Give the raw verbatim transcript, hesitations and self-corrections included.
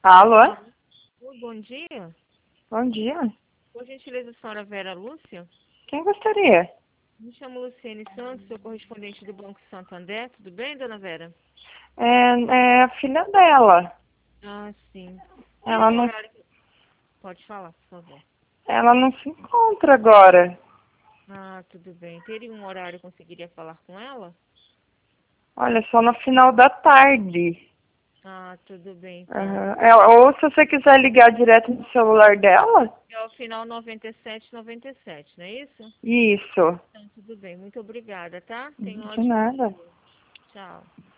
Alô? Oi, bom dia. Bom dia. Por gentileza, a senhora Vera Lúcia? Quem gostaria? Me chamo Luciene Santos, sou correspondente do Banco Santander. Tudo bem, dona Vera? É, é a filha dela. Ah, sim. Tem Ela um não, horário... Pode falar, por favor. ela não se encontra agora. Ah, tudo bem. Teria um horário que eu conseguiria falar com ela? Olha, só no final da tarde. Ah, tudo bem, então. Aham. É, ou se você quiser ligar direto no celular dela. É o final noventa e sete noventa e sete, não é isso? Isso. Então, tudo bem. Muito obrigada, tá? Tenha um De ótimo nada. dia. Tchau.